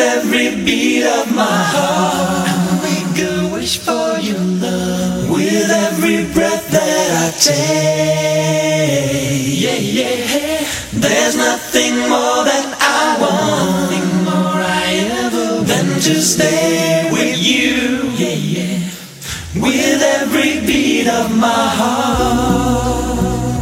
every beat of my heart, I make a wish for your love. With every breath that I take, yeah, yeah. There's nothing more that I want, nothing more I ever than to stay with you, yeah, yeah. With every beat of my heart.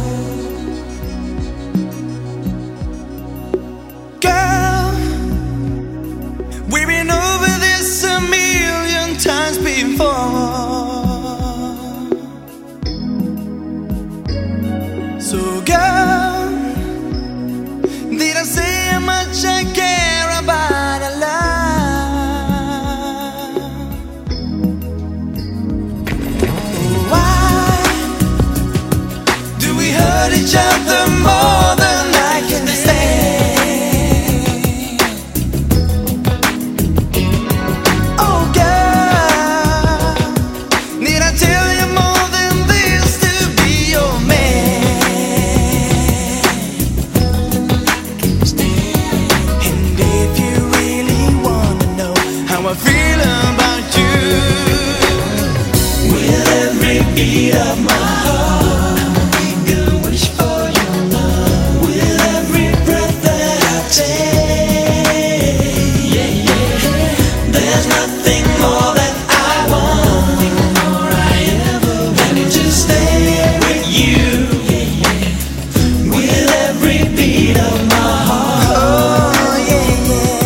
Girl, we've been over this a million times before. So girl, did I say how much I care about our love? Why do we hurt each other more than I can stand? Oh girl, did I tell you more than this to be your man? And if you really wanna know how I feel about you, with every beat of my heart, I make a wish for your love. With every breath that I take, yeah, yeah. There's nothing more that I want, nothing more I ever than to stay with you, yeah, yeah. With every beat of my heart. oh yeah,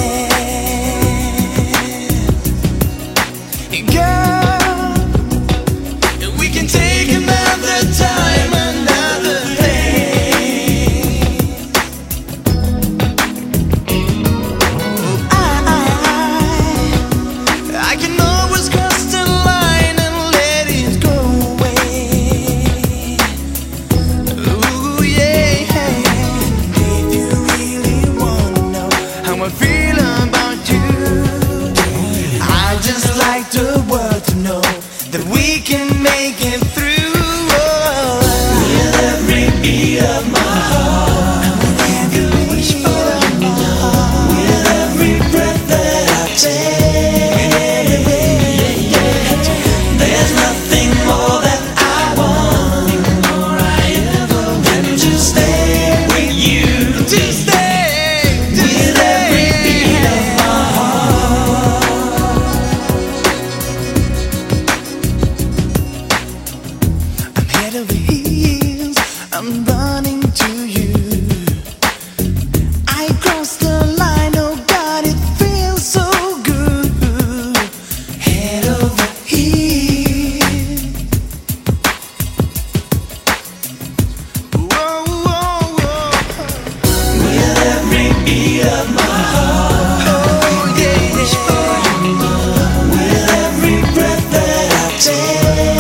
yeah. Girl, we can take another time, another thing. I can always cross the line and let it go away. Ooh, yeah. If you really wanna know how I feel about you, I just like the world to know that we can make it through. With every beat of my heart, I make a wish for your love. With every breath that I take, yeah, yeah. There's nothing more that I want, nothing more I ever than to stay with you, To stay, with every beat of my heart. I'm head over heels, I'm running to you. I crossed the line, oh God, it feels so good. Head over heels. Whoa, whoa, whoa. With every beat of my heart, Oh yeah, wish for your love. With every breath that I take,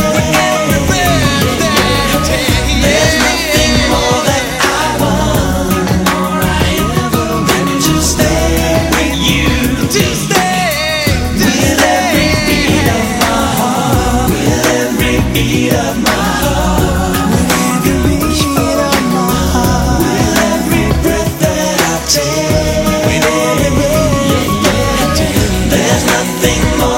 there's nothing more that I want, nothing more I ever than to stay with you. to stay, With every beat of my heart, with every beat of my heart, every beat of my heart. with every breath that I take, yeah, yeah. There's nothing more